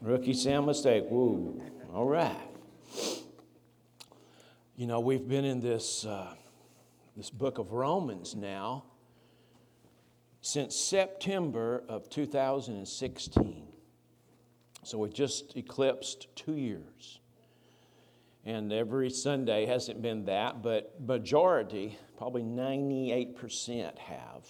Rookie sound mistake. Woo. All right. You know, we've been in this book of Romans now since September of 2016. So we've just eclipsed 2 years. And every Sunday hasn't been that, but majority, probably 98% have.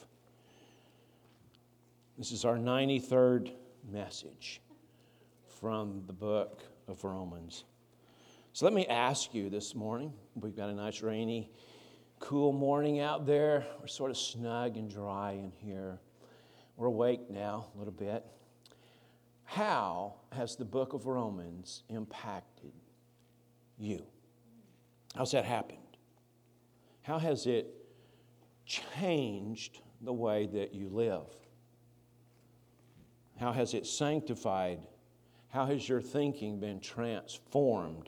This is our 93rd message from the book of Romans. So let me ask you this morning. We've got a nice rainy, cool morning out there. We're sort of snug and dry in here. We're awake now a little bit. How has the book of Romans impacted you? How's that happened? How has it changed the way that you live? How has it sanctified? How has your thinking been transformed?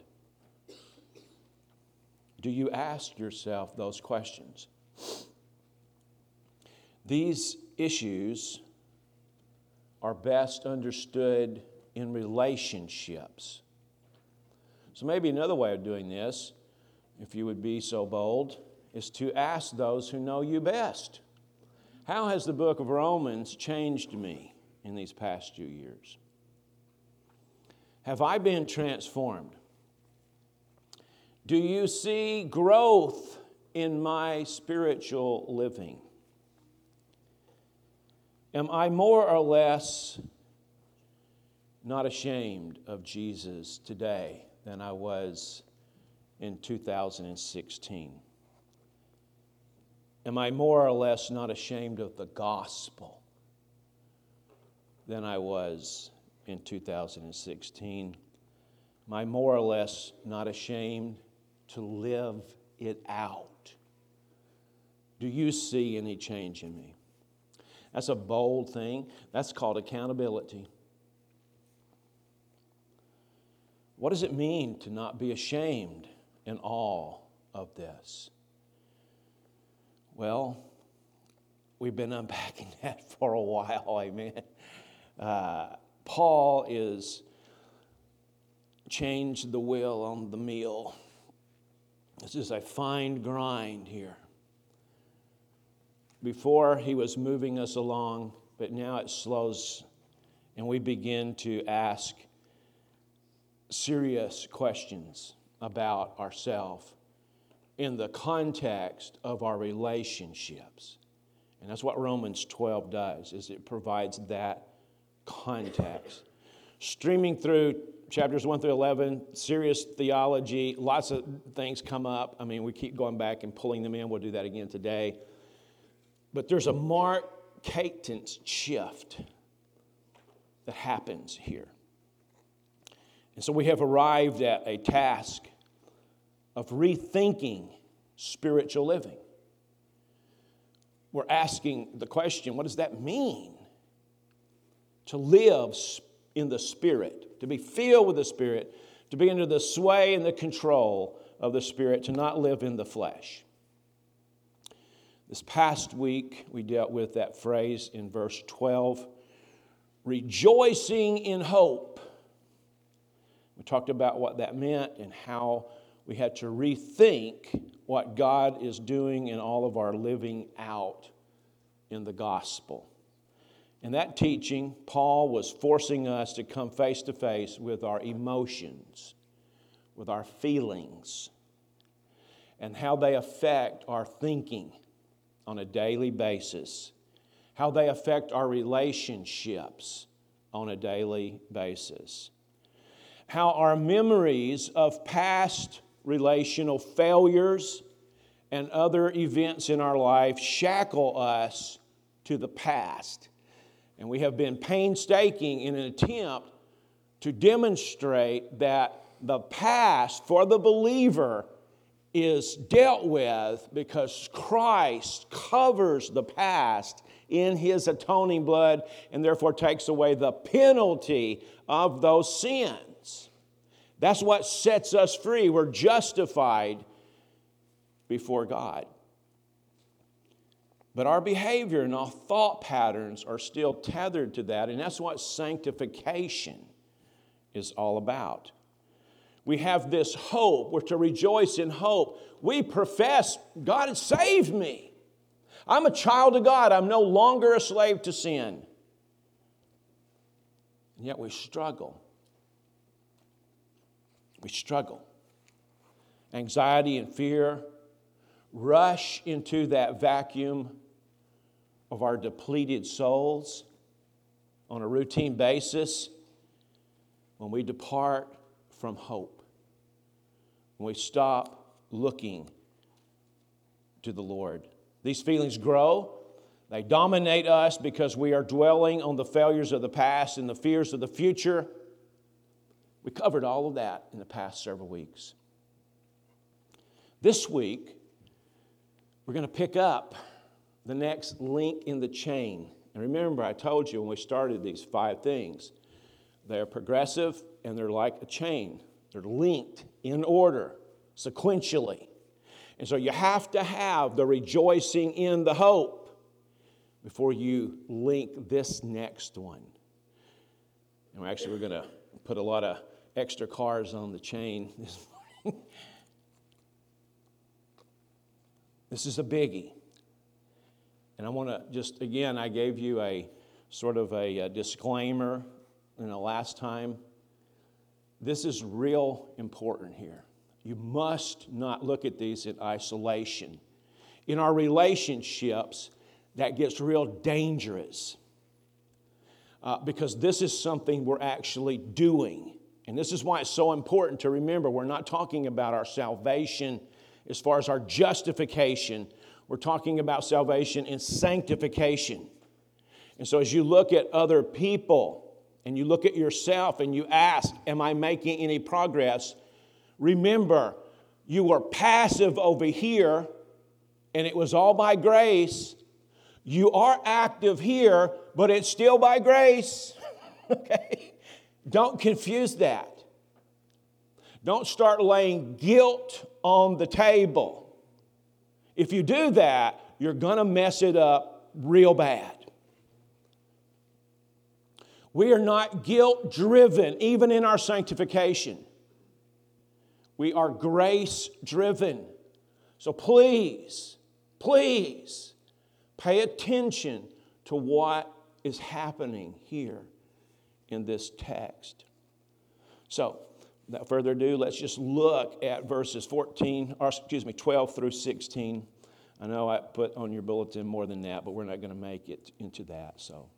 Do you ask yourself those questions? These issues are best understood in relationships. So maybe another way of doing this, if you would be so bold, is to ask those who know you best. How has the book of Romans changed me in these past few years? Have I been transformed? Do you see growth in my spiritual living? Am I more or less not ashamed of Jesus today than I was in 2016? Am I more or less not ashamed of the gospel than I was in 2016? Am I more or less not ashamed to live it out? Do you see any change in me? That's a bold thing. That's called accountability. What does it mean to not be ashamed in all of this? Well, we've been unpacking that for a while, amen. Paul is changed the wheel on the meal. This is a fine grind here. Before he was moving us along, but now it slows and we begin to ask serious questions about ourselves in the context of our relationships. And that's what Romans 12 does, is it provides that context. Streaming through chapters 1 through 11, serious theology, lots of things come up. I mean, we keep going back and pulling them in. We'll do that again today. But there's a marked cadence shift that happens here. And so we have arrived at a task of rethinking spiritual living. We're asking the question, what does that mean to live in the Spirit, to be filled with the Spirit, to be under the sway and the control of the Spirit, to not live in the flesh? This past week, we dealt with that phrase in verse 12, rejoicing in hope. We talked about what that meant and how we had to rethink what God is doing in all of our living out in the gospel. In that teaching, Paul was forcing us to come face to face with our emotions, with our feelings, and how they affect our thinking on a daily basis, how they affect our relationships on a daily basis, how our memories of past relational failures and other events in our life shackle us to the past. And we have been painstaking in an attempt to demonstrate that the past for the believer is dealt with because Christ covers the past in His atoning blood and therefore takes away the penalty of those sins. That's what sets us free. We're justified before God. But our behavior and our thought patterns are still tethered to that, and that's what sanctification is all about. We have this hope. We're to rejoice in hope. We profess, God has saved me. I'm a child of God. I'm no longer a slave to sin. And yet we struggle. We struggle. Anxiety and fear rush into that vacuum of our depleted souls on a routine basis when we depart from hope, when we stop looking to the Lord. These feelings grow. They dominate us because we are dwelling on the failures of the past and the fears of the future. We covered all of that in the past several weeks. This week, we're going to pick up the next link in the chain. And remember, I told you when we started these 5 things, they're progressive and they're like a chain. They're linked in order, sequentially. And so you have to have the rejoicing in the hope before you link this next one. And we're going to put a lot of extra cars on the chain this morning. This is a biggie. And I want to just, again, I gave you a sort of a disclaimer last time. This is real important here. You must not look at these in isolation. In our relationships, that gets real dangerous because this is something we're actually doing. And this is why it's so important to remember we're not talking about our salvation as far as our justification. We're talking about salvation and sanctification. And so as you look at other people and you look at yourself and you ask, am I making any progress? Remember, you were passive over here and it was all by grace. You are active here, but it's still by grace. Okay? Don't confuse that. Don't start laying guilt on the table. If you do that, you're going to mess it up real bad. We are not guilt-driven, even in our sanctification. We are grace-driven. So please, please, pay attention to what is happening here in this text. So, without further ado, let's just look at verses 12 through 16. I know I put on your bulletin more than that, but we're not going to make it into that. So,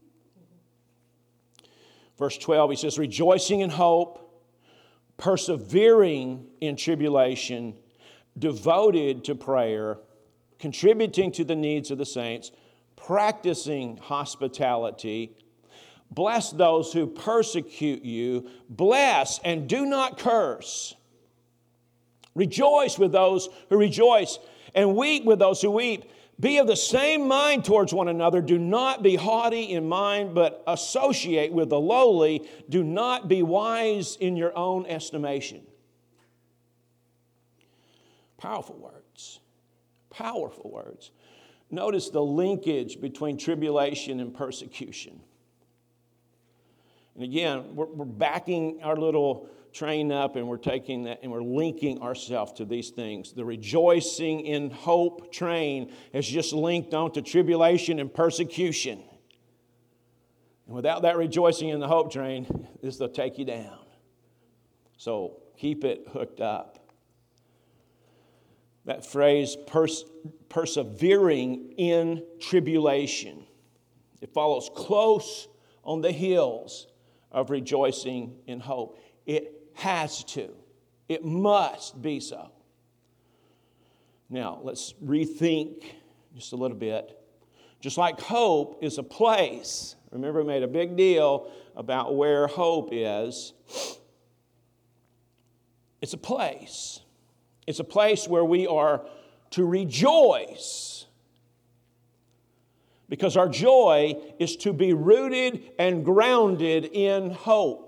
verse 12, he says, rejoicing in hope, persevering in tribulation, devoted to prayer, contributing to the needs of the saints, practicing hospitality. Bless those who persecute you. Bless and do not curse. Rejoice with those who rejoice, and weep with those who weep. Be of the same mind towards one another. Do not be haughty in mind, but associate with the lowly. Do not be wise in your own estimation. Powerful words. Powerful words. Notice the linkage between tribulation and persecution. And again, we're backing our little train up and we're taking that and we're linking ourselves to these things. The rejoicing in hope train has just linked on to tribulation and persecution. And without that rejoicing in the hope train, this will take you down. So keep it hooked up. That phrase, persevering in tribulation, it follows close on the heels of rejoicing in hope. It has to. It must be so. Now, let's rethink just a little bit. Just like hope is a place. Remember, we made a big deal about where hope is. It's a place. It's a place where we are to rejoice. Because our joy is to be rooted and grounded in hope.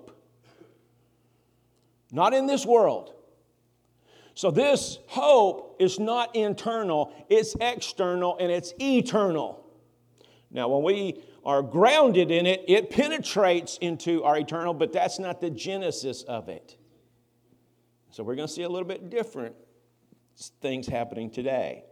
Not in this world. So this hope is not internal, it's external and it's eternal. Now when we are grounded in it, it penetrates into our eternal, but that's not the genesis of it. So we're going to see a little bit different things happening today.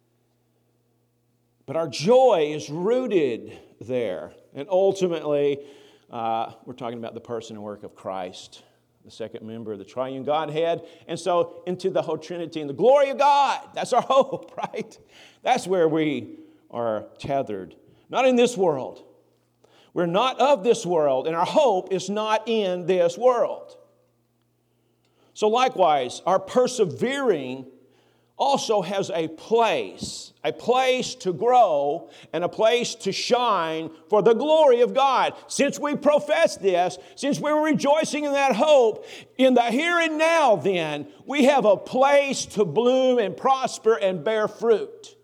But our joy is rooted there. And ultimately, we're talking about the person and work of Christ, the second member of the triune Godhead. And so into the whole Trinity and the glory of God. That's our hope, right? That's where we are tethered. Not in this world. We're not of this world, and our hope is not in this world. So likewise, our persevering also has a place to grow and a place to shine for the glory of God. Since we profess this, since we're rejoicing in that hope, in the here and now then, we have a place to bloom and prosper and bear fruit.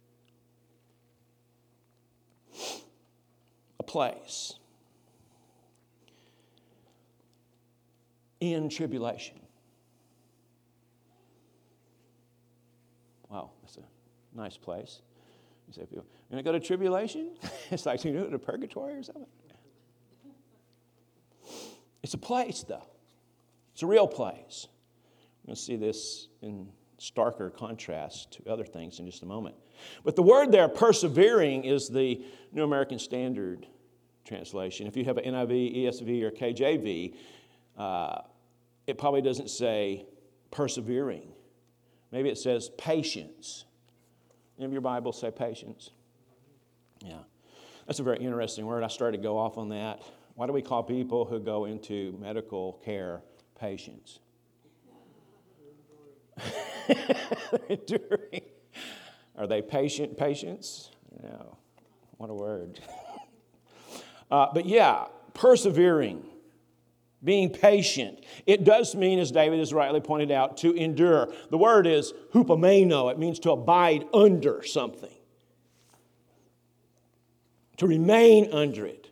A place in tribulation. Wow, that's a nice place. You say, you're going to go to tribulation? It's like you go to purgatory or something. It's a place, though. It's a real place. We're going to see this in starker contrast to other things in just a moment. But the word there, persevering, is the New American Standard translation. If you have an NIV, ESV, or KJV, it probably doesn't say persevering. Maybe it says patience. Any of your Bibles say patience? Yeah. That's a very interesting word. I started to go off on that. Why do we call people who go into medical care patients? Enduring. Are they patients? No. What a word. But yeah, persevering. Being patient. It does mean, as David has rightly pointed out, to endure. The word is hupomeno. It means to abide under something. To remain under it.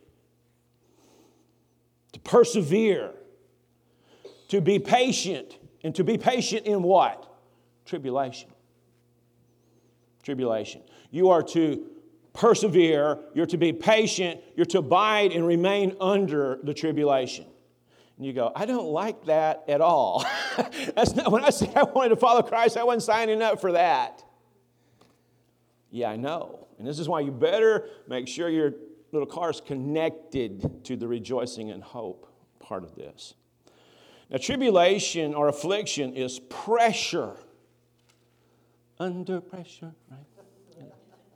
To persevere. To be patient. And to be patient in what? Tribulation. Tribulation. You are to persevere. You're to be patient. You're to abide and remain under the tribulation. And you go, I don't like that at all. That's not, when I say I wanted to follow Christ, I wasn't signing up for that. Yeah, I know. And this is why you better make sure your little car is connected to the rejoicing and hope part of this. Now, tribulation or affliction is pressure. Under pressure, right?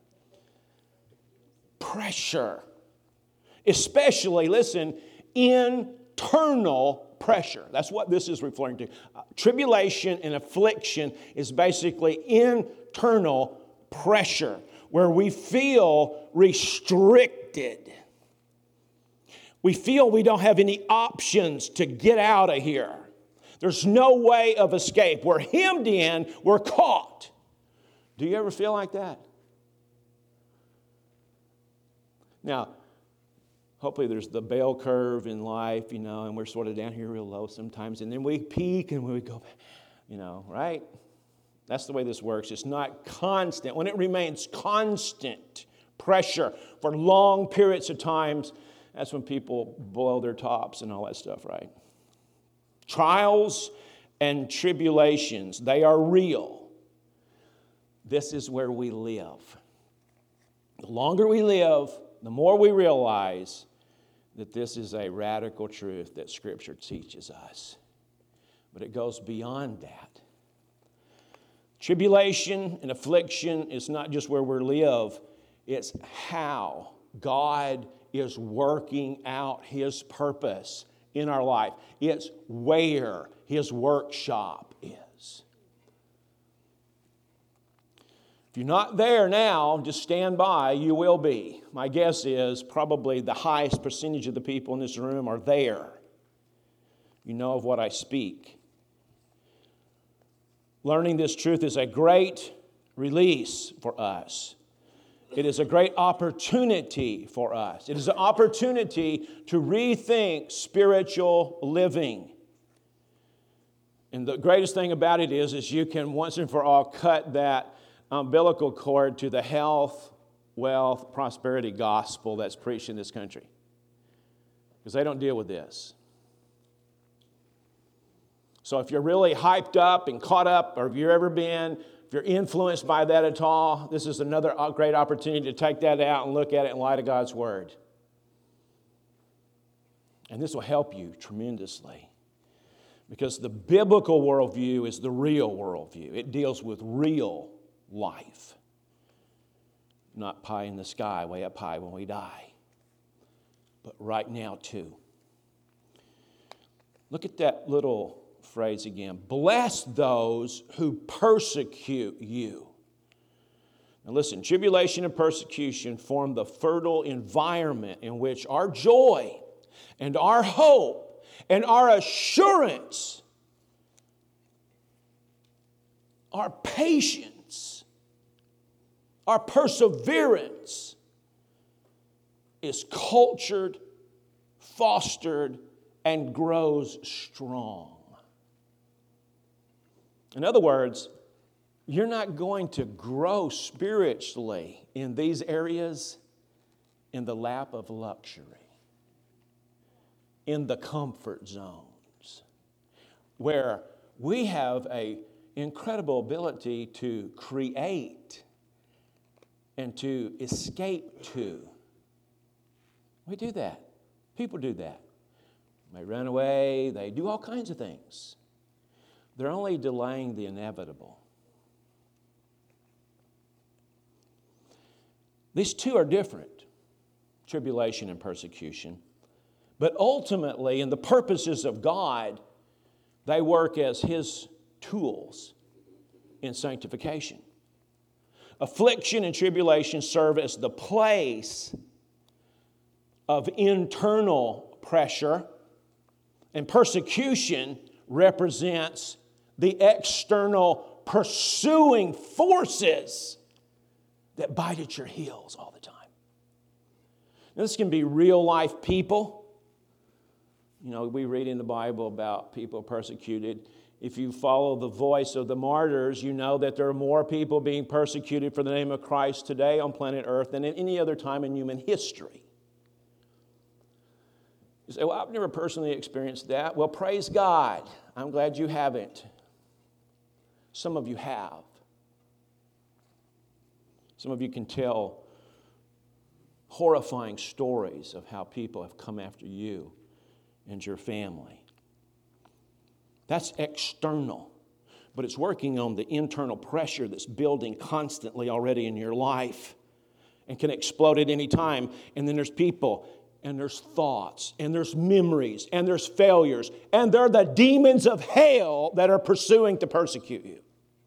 Pressure. Especially, listen, internal pressure. That's what this is referring to. Tribulation and affliction is basically internal pressure, where we feel restricted. We feel we don't have any options to get out of here. There's no way of escape. We're hemmed in, we're caught. Do you ever feel like that? Now, hopefully there's the bell curve in life, and we're sort of down here real low sometimes, and then we peak and we go back, right? That's the way this works. It's not constant. When it remains constant pressure for long periods of times, that's when people blow their tops and all that stuff, right? Trials and tribulations, they are real. This is where we live. The longer we live, the more we realize that this is a radical truth that Scripture teaches us. But it goes beyond that. Tribulation and affliction is not just where we live, it's how God is working out His purpose in our life. It's where His workshop is. If you're not there now, just stand by, you will be. My guess is probably the highest percentage of the people in this room are there. You know of what I speak. Learning this truth is a great release for us. It is a great opportunity for us. It is an opportunity to rethink spiritual living. And the greatest thing about it is you can once and for all cut that umbilical cord to the health, wealth, prosperity gospel that's preached in this country. Because they don't deal with this. So if you're really hyped up and caught up, or if you've ever been, if you're influenced by that at all, this is another great opportunity to take that out and look at it in light of God's Word. And this will help you tremendously. Because the biblical worldview is the real worldview. It deals with real life. Not pie in the sky, way up high when we die. But right now too. Look at that little phrase again. Bless those who persecute you. Now listen, tribulation and persecution form the fertile environment in which our joy and our hope and our assurance, our patience, our perseverance is cultured, fostered, and grows strong. In other words, you're not going to grow spiritually in these areas in the lap of luxury, in the comfort zones, where we have an incredible ability to create and to escape to. We do that. People do that. They run away. They do all kinds of things. They're only delaying the inevitable. These two are different, tribulation and persecution. But ultimately, in the purposes of God, they work as His tools in sanctification. Affliction and tribulation serve as the place of internal pressure, and persecution represents the external pursuing forces that bite at your heels all the time. Now, this can be real life people. You know, we read in the Bible about people persecuted. If you follow the voice of the martyrs, you know that there are more people being persecuted for the name of Christ today on planet Earth than at any other time in human history. You say, well, I've never personally experienced that. Well, praise God. I'm glad you haven't. Some of you have. Some of you can tell horrifying stories of how people have come after you and your family. That's external, but it's working on the internal pressure that's building constantly already in your life and can explode at any time. And then there's people, and there's thoughts, and there's memories, and there's failures, and they're the demons of hell that are pursuing to persecute you.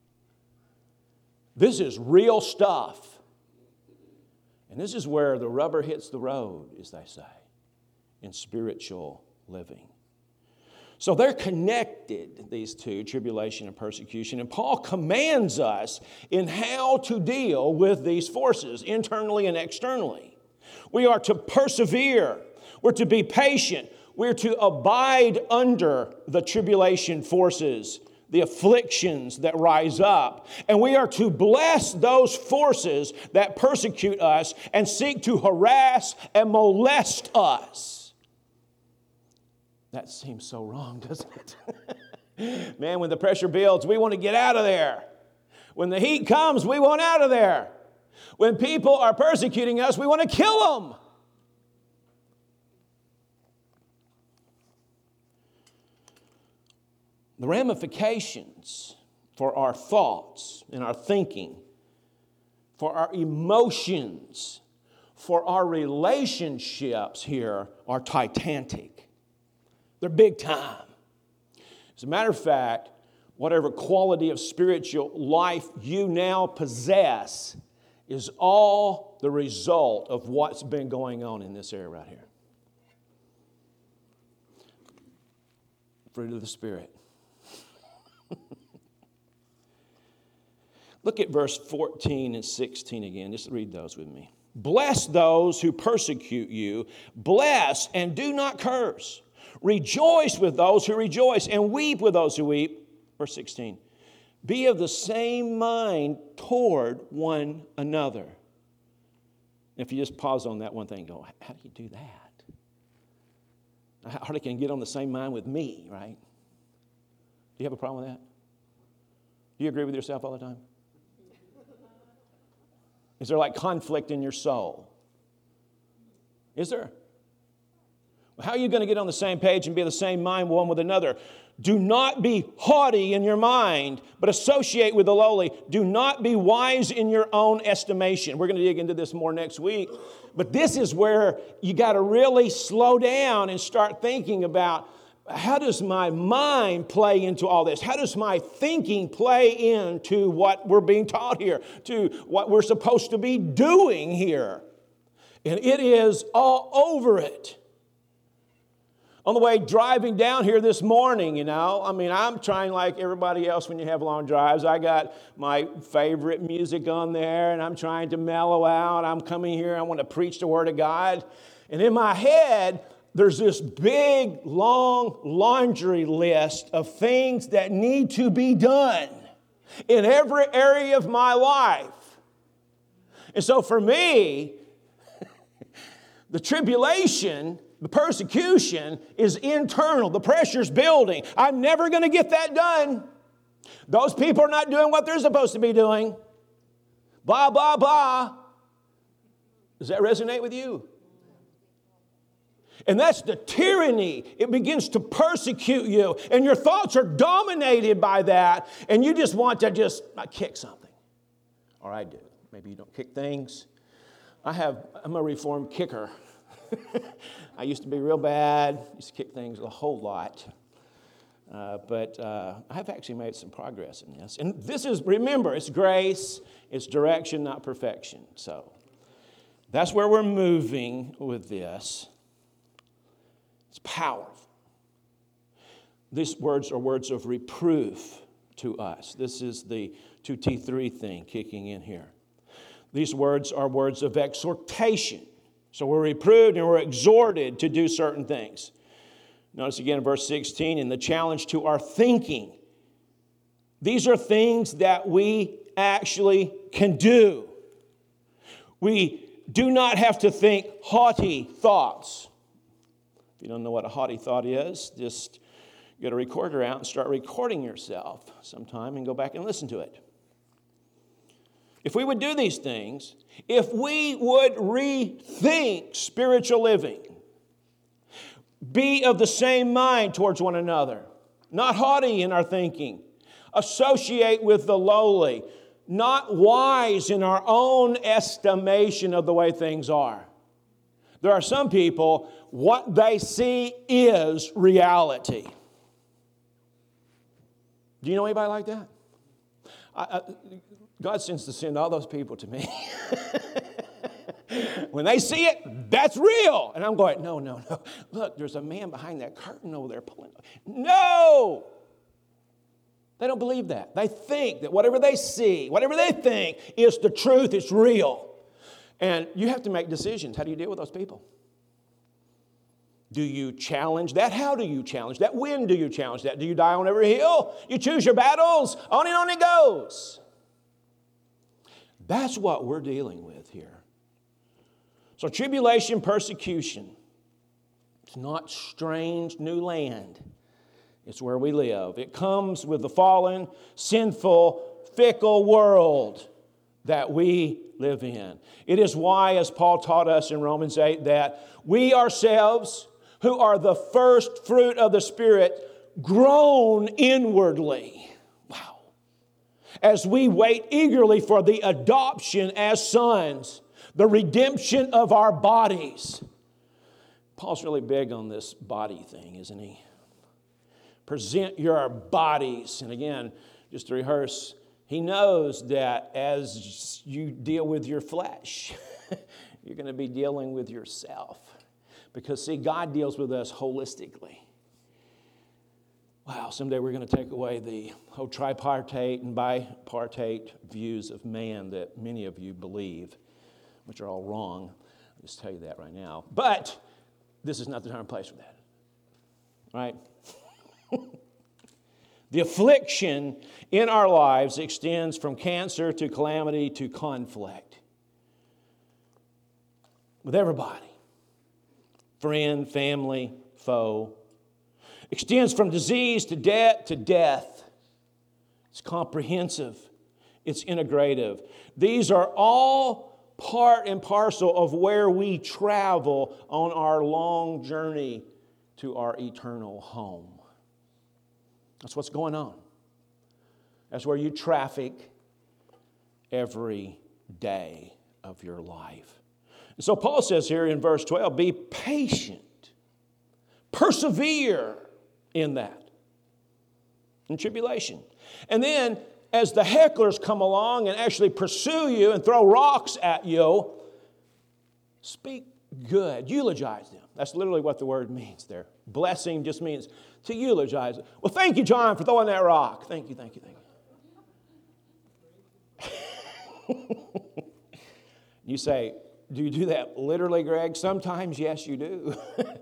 This is real stuff. And this is where the rubber hits the road, as they say, in spiritual living. So they're connected, these two, tribulation and persecution. And Paul commands us in how to deal with these forces, internally and externally. We are to persevere. We're to be patient. We're to abide under the tribulation forces, the afflictions that rise up. And we are to bless those forces that persecute us and seek to harass and molest us. That seems so wrong, doesn't it? Man, when the pressure builds, we want to get out of there. When the heat comes, we want out of there. When people are persecuting us, we want to kill them. The ramifications for our thoughts and our thinking, for our emotions, for our relationships here are titanic. They're big time. As a matter of fact, whatever quality of spiritual life you now possess is all the result of what's been going on in this area right here. Fruit of the Spirit. Look at verse 14 and 16 again. Just read those with me. Bless those who persecute you. Bless and do not curse. Rejoice with those who rejoice and weep with those who weep. Verse 16. Be of the same mind toward one another. If you just pause on that one thing and go, how do you do that? I hardly can get on the same mind with me, right? Do you have a problem with that? Do you agree with yourself all the time? Is there like conflict in your soul? Is there? Well, how are you going to get on the same page and be of the same mind one with another? Do not be haughty in your mind, but associate with the lowly. Do not be wise in your own estimation. We're going to dig into this more next week. But this is where you got to really slow down and start thinking about, how does my mind play into all this? How does my thinking play into what we're being taught here, to what we're supposed to be doing here? And it is all over it. On the way driving down here this morning, I'm trying like everybody else when you have long drives. I got my favorite music on there, and I'm trying to mellow out. I'm coming here, I want to preach the Word of God. And in my head, there's this big, long laundry list of things that need to be done in every area of my life. And so for me, the tribulation, the persecution is internal. The pressure's building. I'm never going to get that done. Those people are not doing what they're supposed to be doing. Blah, blah, blah. Does that resonate with you? And that's the tyranny. It begins to persecute you. And your thoughts are dominated by that. And you just want to kick something. Or I do. Maybe you don't kick things. I'm a reformed kicker. I used to be real bad. Used to kick things a whole lot. But I've actually made some progress in this. And this is, remember, it's grace. It's direction, not perfection. So that's where we're moving with this. It's powerful. These words are words of reproof to us. This is the 2T3 thing kicking in here. These words are words of exhortation. So we're reproved and we're exhorted to do certain things. Notice again in verse 16, in the challenge to our thinking. These are things that we actually can do. We do not have to think haughty thoughts. If you don't know what a haughty thought is, just get a recorder out and start recording yourself sometime and go back and listen to it. If we would do these things, if we would rethink spiritual living, be of the same mind towards one another, not haughty in our thinking, associate with the lowly, not wise in our own estimation of the way things are. There are some people, what they see is reality. Do you know anybody like that? God seems to send all those people to me. When they see it, that's real. And I'm going, no. Look, there's a man behind that curtain over there pulling. No! They don't believe that. They think that whatever they see, whatever they think is the truth, it's real. And you have to make decisions. How do you deal with those people? Do you challenge that? How do you challenge that? When do you challenge that? Do you die on every hill? You choose your battles. On and on it goes. That's what we're dealing with here. So tribulation, persecution. It's not strange new land. It's where we live. It comes with the fallen, sinful, fickle world that we live in. It is why, as Paul taught us in Romans 8, that we ourselves, who are the first fruit of the Spirit, groan inwardly. Wow. As we wait eagerly for the adoption as sons, the redemption of our bodies. Paul's really big on this body thing, isn't he? Present your bodies. And again, just to rehearse, he knows that as you deal with your flesh, you're going to be dealing with yourself. Because, see, God deals with us holistically. Wow, someday we're going to take away the whole tripartite and bipartite views of man that many of you believe, which are all wrong. I'll just tell you that right now. But this is not the time and place for that. Right? The affliction in our lives extends from cancer to calamity to conflict. with everybody. Friend, family, foe. Extends from disease to debt to death. It's comprehensive. It's integrative. These are all part and parcel of where we travel on our long journey to our eternal home. That's what's going on. That's where you traffic every day of your life. And so Paul says here in verse 12, be patient. Persevere in that. In tribulation. And then as the hecklers come along and actually pursue you and throw rocks at you, speak good. Eulogize them. That's literally what the word means there. Blessing just means to eulogize. Well, thank you, John, for throwing that rock. Thank you, thank you, thank you. You say, do you do that literally, Greg? Sometimes, yes, you do.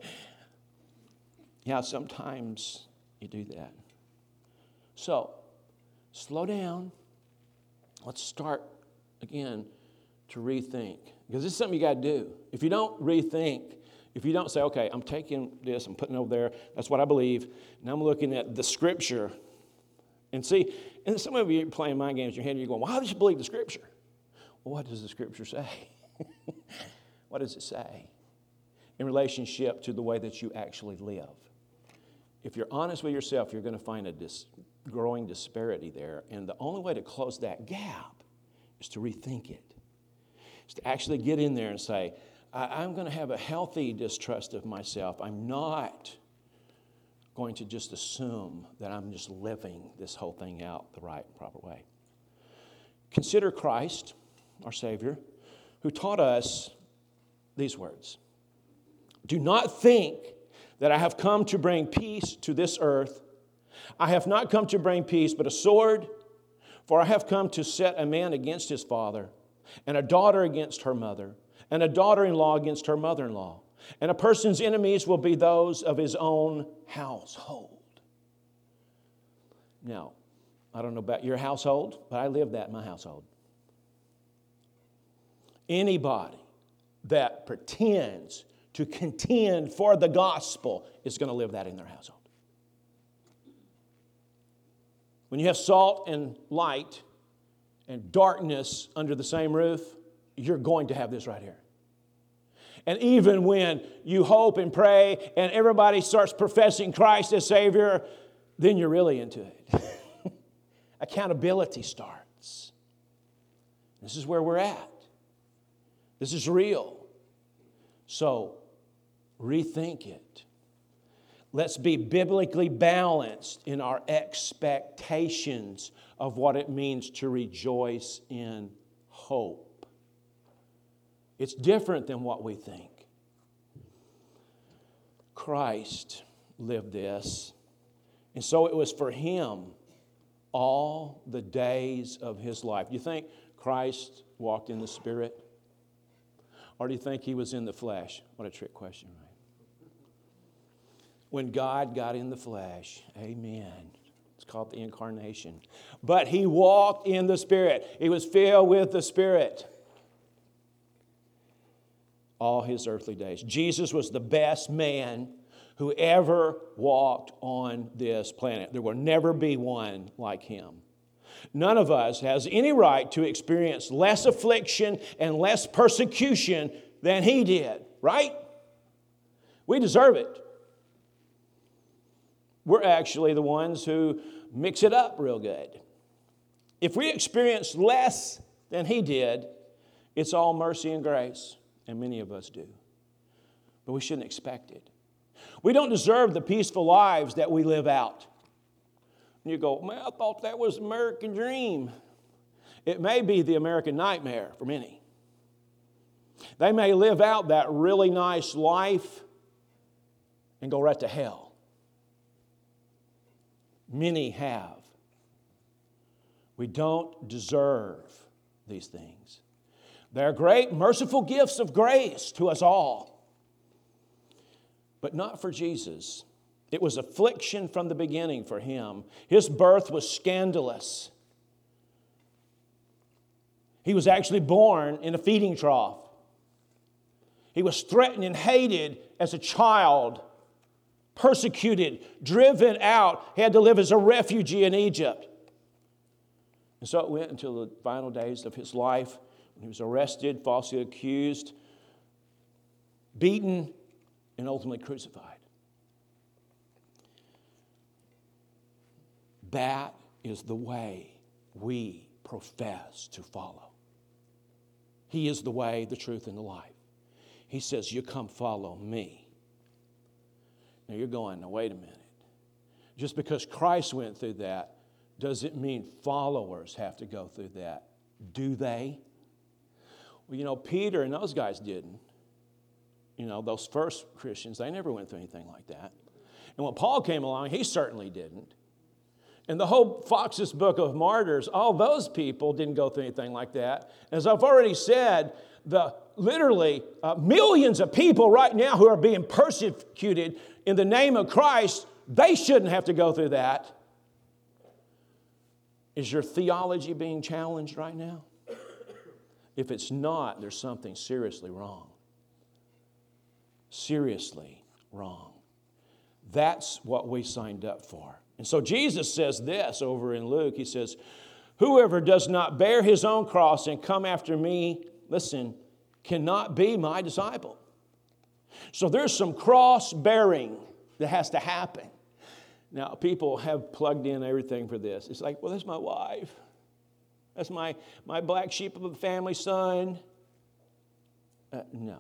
Yeah, sometimes you do that. So, slow down. Let's start again to rethink. Because this is something you got to do. If you don't rethink, if you don't say, okay, I'm taking this, I'm putting it over there, that's what I believe, and I'm looking at the Scripture. And see, and some of you are playing mind games in your head, and you're going, why do you believe the Scripture? Well, what does the Scripture say? What does it say in relationship to the way that you actually live? If you're honest with yourself, you're going to find a growing disparity there. And the only way to close that gap is to rethink it. Is to actually get in there and say, I'm going to have a healthy distrust of myself. I'm not going to just assume that I'm just living this whole thing out the right and proper way. Consider Christ, our Savior, who taught us these words. Do not think that I have come to bring peace to this earth. I have not come to bring peace, but a sword. For I have come to set a man against his father, and a daughter against her mother, and a daughter-in-law against her mother-in-law. And a person's enemies will be those of his own household. Now, I don't know about your household, but I live that in my household. Anybody that pretends to contend for the gospel is going to live that in their household. When you have salt and light and darkness under the same roof, you're going to have this right here. And even when you hope and pray and everybody starts professing Christ as Savior, then you're really into it. Accountability starts. This is where we're at. This is real. So, rethink it. Let's be biblically balanced in our expectations of what it means to rejoice in hope. It's different than what we think. Christ lived this, and so it was for Him all the days of His life. Do you think Christ walked in the Spirit? Or do you think He was in the flesh? What a trick question, right? When God got in the flesh, amen. It's called the incarnation. But He walked in the Spirit. He was filled with the Spirit all His earthly days. Jesus was the best man who ever walked on this planet. There will never be one like Him. None of us has any right to experience less affliction and less persecution than He did, right? We deserve it. We're actually the ones who mix it up real good. If we experience less than He did, it's all mercy and grace, and many of us do. But we shouldn't expect it. We don't deserve the peaceful lives that we live out. And you go, man, I thought that was the American dream. It may be the American nightmare for many. They may live out that really nice life and go right to hell. Many have. We don't deserve these things. They're great, merciful gifts of grace to us all. But not for Jesus. It was affliction from the beginning for Him. His birth was scandalous. He was actually born in a feeding trough. He was threatened and hated as a child, persecuted, driven out. He had to live as a refugee in Egypt. And so it went until the final days of his life when he was arrested, falsely accused, beaten, and ultimately crucified. That is the way we profess to follow. He is the way, the truth, and the life. He says, you come follow me. Now you're going, now wait a minute. Just because Christ went through that, does it mean followers have to go through that? Do they? Well, Peter and those guys didn't. Those first Christians, they never went through anything like that. And when Paul came along, he certainly didn't. And the whole Fox's Book of Martyrs, all those people didn't go through anything like that. As I've already said, literally millions of people right now who are being persecuted in the name of Christ, they shouldn't have to go through that. Is your theology being challenged right now? If it's not, there's something seriously wrong. Seriously wrong. That's what we signed up for. And so Jesus says this over in Luke. He says, whoever does not bear his own cross and come after me, listen, cannot be my disciple. So there's some cross bearing that has to happen. Now, people have plugged in everything for this. It's like, well, that's my wife. That's my black sheep of the family son. No.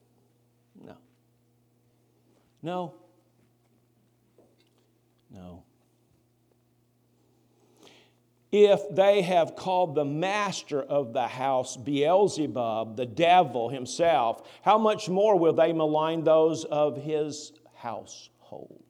If they have called the master of the house Beelzebub, the devil himself, how much more will they malign those of his household?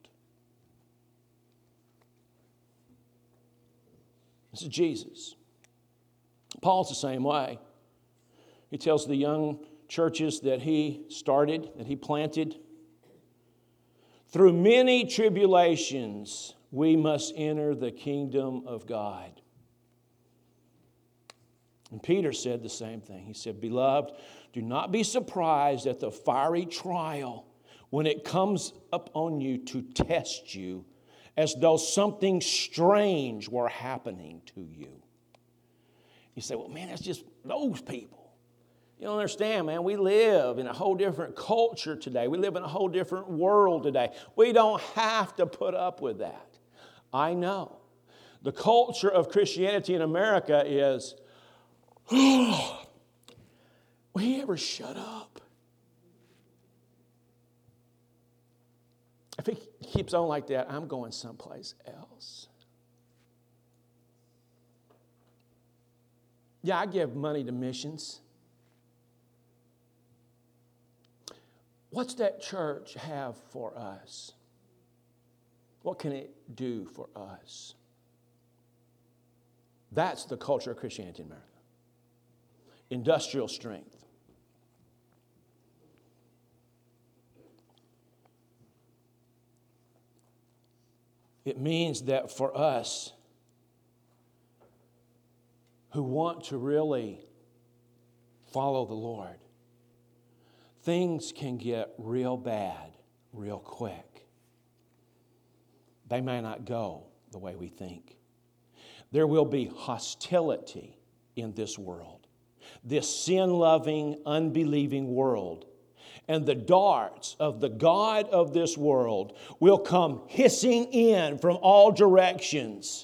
This is Jesus. Paul's the same way. He tells the young churches that he started, that he planted, through many tribulations we must enter the kingdom of God. And Peter said the same thing. He said, beloved, do not be surprised at the fiery trial when it comes upon you to test you, as though something strange were happening to you. You say, well, man, that's just those people. You don't understand, man. We live in a whole different culture today. We live in a whole different world today. We don't have to put up with that. I know. The culture of Christianity in America is, will he ever shut up? If he keeps on like that, I'm going someplace else. Yeah, I give money to missions. What's that church have for us? What can it do for us? That's the culture of Christianity in America. Industrial strength. It means that for us who want to really follow the Lord, things can get real bad real quick. They may not go the way we think. There will be hostility in this world, this sin-loving, unbelieving world. And the darts of the god of this world will come hissing in from all directions.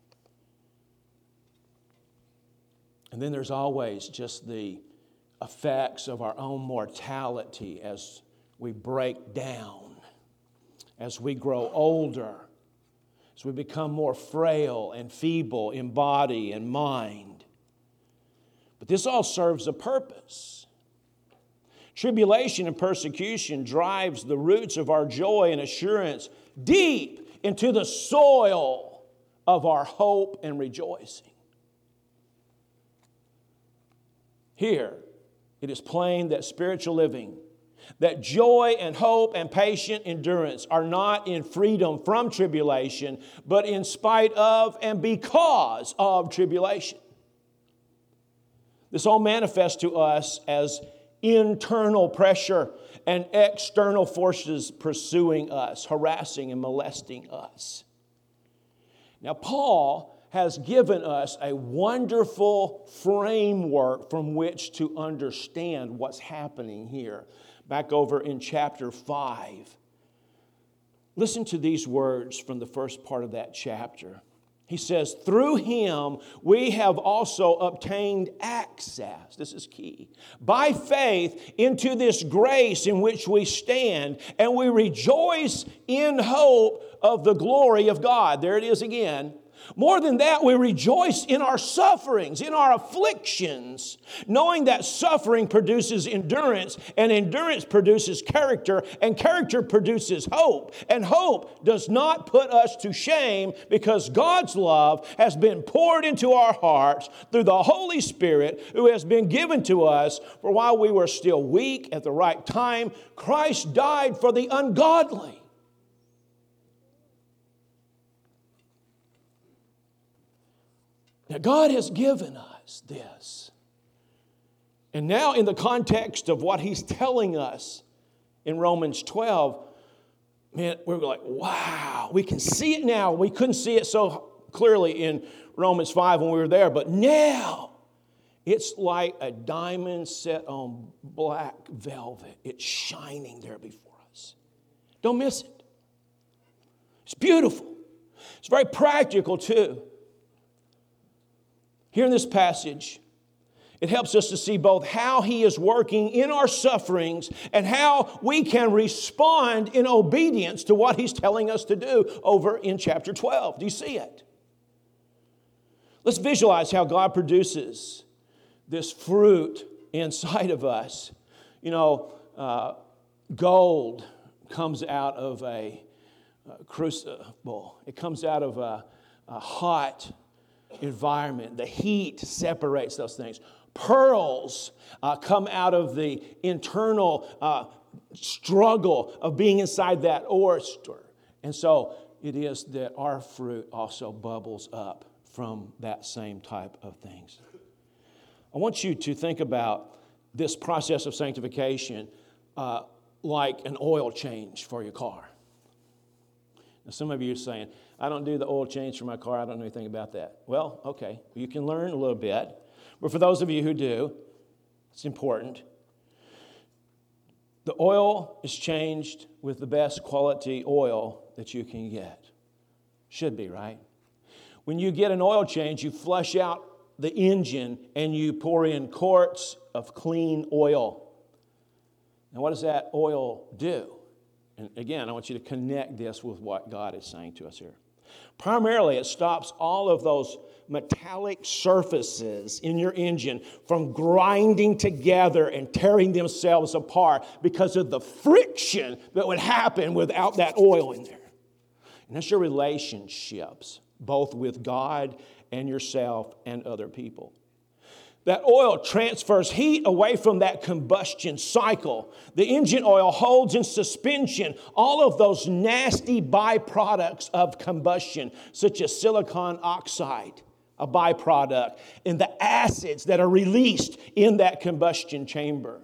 And then there's always just the effects of our own mortality as we break down, as we grow older, as we become more frail and feeble in body and mind. But this all serves a purpose. Tribulation and persecution drives the roots of our joy and assurance deep into the soil of our hope and rejoicing. Here, it is plain that spiritual living, that joy and hope and patient endurance are not in freedom from tribulation, but in spite of and because of tribulation. This all manifests to us as internal pressure and external forces pursuing us, harassing and molesting us. Now, Paul has given us a wonderful framework from which to understand what's happening here. Back over in chapter 5. Listen to these words from the first part of that chapter. He says, through him we have also obtained access, this is key, by faith into this grace in which we stand, and we rejoice in hope of the glory of God. There it is again. More than that, we rejoice in our sufferings, in our afflictions, knowing that suffering produces endurance, and endurance produces character, and character produces hope. And hope does not put us to shame, because God's love has been poured into our hearts through the Holy Spirit who has been given to us. For while we were still weak, at the right time, Christ died for the ungodly. Now, God has given us this. And now in the context of what He's telling us in Romans 12, man, we're like, wow, we can see it now. We couldn't see it so clearly in Romans 5 when we were there, but now it's like a diamond set on black velvet. It's shining there before us. Don't miss it. It's beautiful. It's very practical too. Here in this passage, it helps us to see both how He is working in our sufferings and how we can respond in obedience to what He's telling us to do over in chapter 12. Do you see it? Let's visualize how God produces this fruit inside of us. You know, gold comes out of a crucible. It comes out of a hot environment. The heat separates those things. Pearls come out of the internal struggle of being inside that oyster. And so it is that our fruit also bubbles up from that same type of things. I want you to think about this process of sanctification like an oil change for your car. Now, some of you are saying, I don't do the oil change for my car. I don't know anything about that. Well, okay, you can learn a little bit. But for those of you who do, it's important. The oil is changed with the best quality oil that you can get. Should be, right? When you get an oil change, you flush out the engine and you pour in quarts of clean oil. Now, what does that oil do? And again, I want you to connect this with what God is saying to us here. Primarily, it stops all of those metallic surfaces in your engine from grinding together and tearing themselves apart because of the friction that would happen without that oil in there. And that's your relationships, both with God and yourself and other people. That oil transfers heat away from that combustion cycle. The engine oil holds in suspension all of those nasty byproducts of combustion, such as silicon oxide, a byproduct, and the acids that are released in that combustion chamber.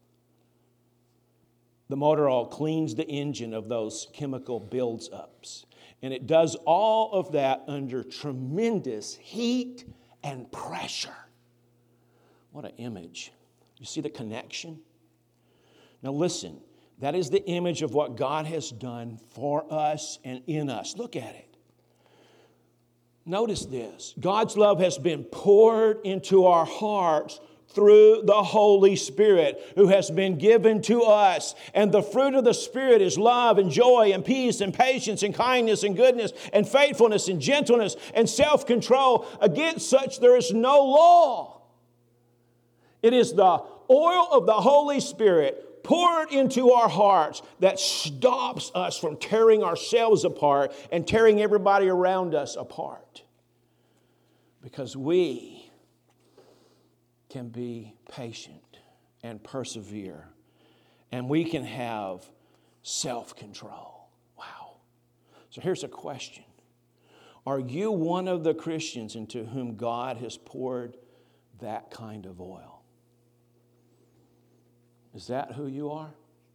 The motor oil cleans the engine of those chemical buildups. And it does all of that under tremendous heat and pressure. What an image. You see the connection? Now listen, that is the image of what God has done for us and in us. Look at it. Notice this. God's love has been poured into our hearts through the Holy Spirit who has been given to us. And the fruit of the Spirit is love and joy and peace and patience and kindness and goodness and faithfulness and gentleness and self-control. Against such there is no law. It is the oil of the Holy Spirit poured into our hearts that stops us from tearing ourselves apart and tearing everybody around us apart. Because we can be patient and persevere, and we can have self-control. Wow. So here's a question. Are you one of the Christians into whom God has poured that kind of oil? Is that who you are?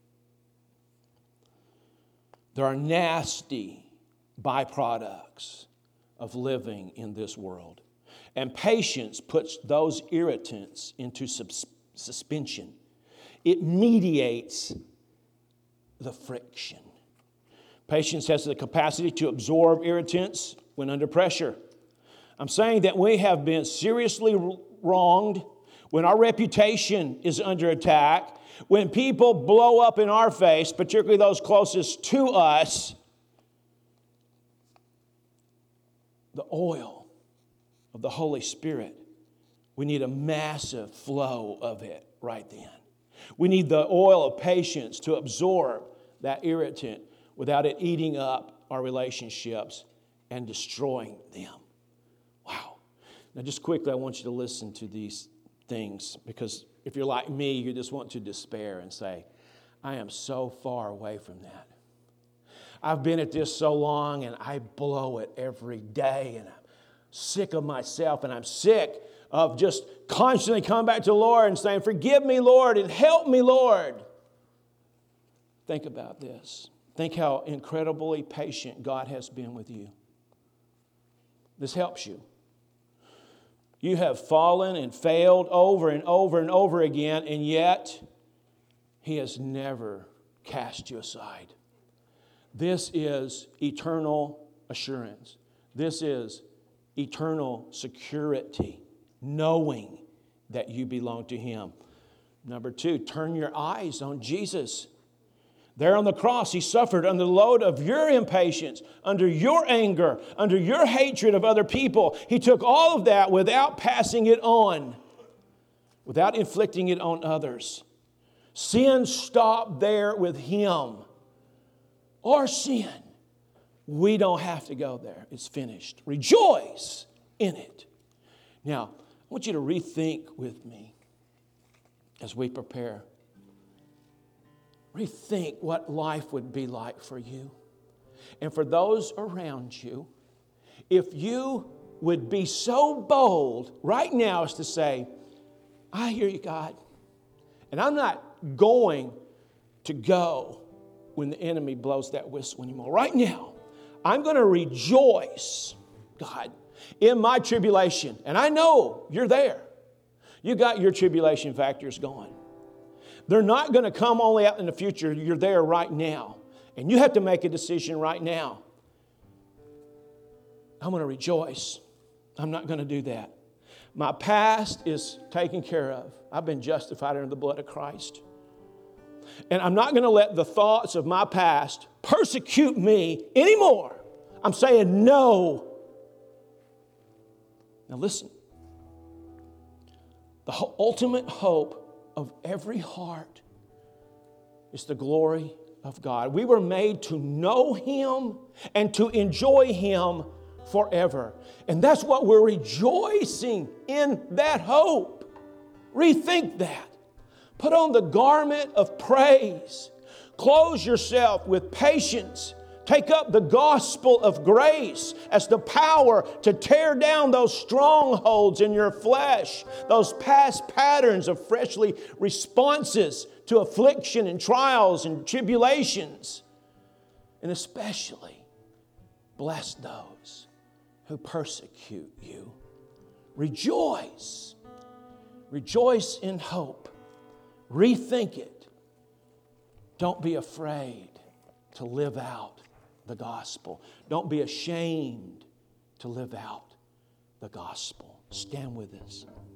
There are nasty byproducts of living in this world. And patience puts those irritants into suspension. It mediates the friction. Patience has the capacity to absorb irritants when under pressure. I'm saying that we have been seriously wronged, when our reputation is under attack, when people blow up in our face, particularly those closest to us. The oil of the Holy Spirit, we need a massive flow of it right then. We need the oil of patience to absorb that irritant without it eating up our relationships and destroying them. Wow. Now just quickly, I want you to listen to these things, because if you're like me, you just want to despair and say, I am so far away from that. I've been at this so long and I blow it every day, and I'm sick of myself, and I'm sick of just constantly coming back to the Lord and saying, forgive me, Lord, and help me, Lord. Think about this. Think how incredibly patient God has been with you. This helps you. You have fallen and failed over and over and over again, and yet He has never cast you aside. This is eternal assurance. This is eternal security, knowing that you belong to Him. Number 2, turn your eyes on Jesus. There on the cross, He suffered under the load of your impatience, under your anger, under your hatred of other people. He took all of that without passing it on, without inflicting it on others. Sin stopped there with Him. Our sin, we don't have to go there. It's finished. Rejoice in it. Now, I want you to rethink with me as we prepare. Rethink what life would be like for you and for those around you if you would be so bold right now as to say, I hear you, God, and I'm not going to go when the enemy blows that whistle anymore. Right now, I'm going to rejoice, God, in my tribulation. And I know you're there. You got your tribulation factors going. They're not going to come only out in the future. You're there right now. And you have to make a decision right now. I'm going to rejoice. I'm not going to do that. My past is taken care of. I've been justified under the blood of Christ. And I'm not going to let the thoughts of my past persecute me anymore. I'm saying no. Now listen. The ultimate hope of every heart is the glory of God. We were made to know Him and to enjoy Him forever. And that's what we're rejoicing in, that hope. Rethink that. Put on the garment of praise. Clothe yourself with patience. Take up the gospel of grace as the power to tear down those strongholds in your flesh, those past patterns of fleshly responses to affliction and trials and tribulations. And especially bless those who persecute you. Rejoice. Rejoice in hope. Rethink it. Don't be afraid to live out the gospel. Don't be ashamed to live out the gospel. Stand with us.